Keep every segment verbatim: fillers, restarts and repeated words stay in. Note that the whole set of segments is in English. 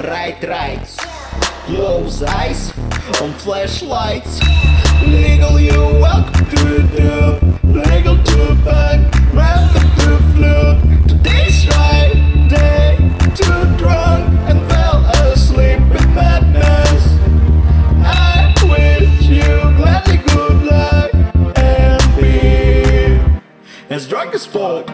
right, right. Close eyes on flashlights. Legal, you welcome to the legal to back, welcome to flute. Today's right day, too drunk and fell asleep with madness. I wish you gladly good luck and be as drunk as fuck.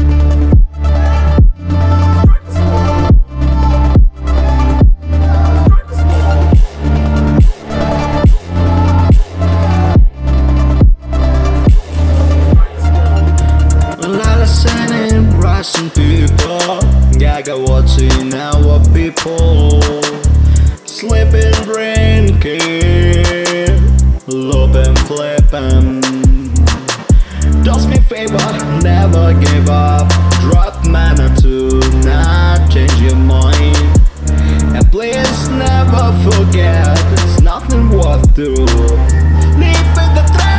Russian people, Gaga watching our people, sleeping, drinking, looping, flipping. Does me favor, never give up. Drop mana to not change your mind. And please never forget, it's nothing worth to live in the trash.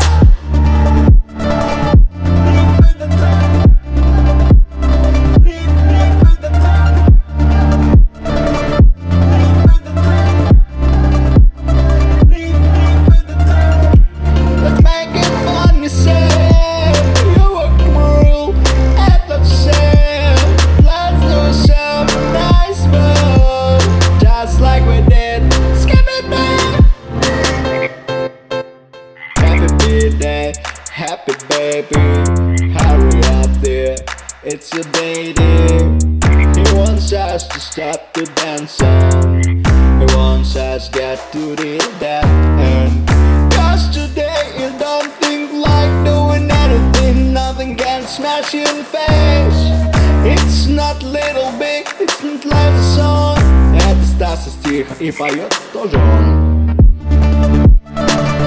Happy baby, hurry up there, it's your day dear. He wants us to stop the dancing, he wants us get to the that end. Cause today you don't think like doing anything, nothing can smash you in the face. It's not little big, it's not like a song. Это Стас и Стих, и поет тоже он.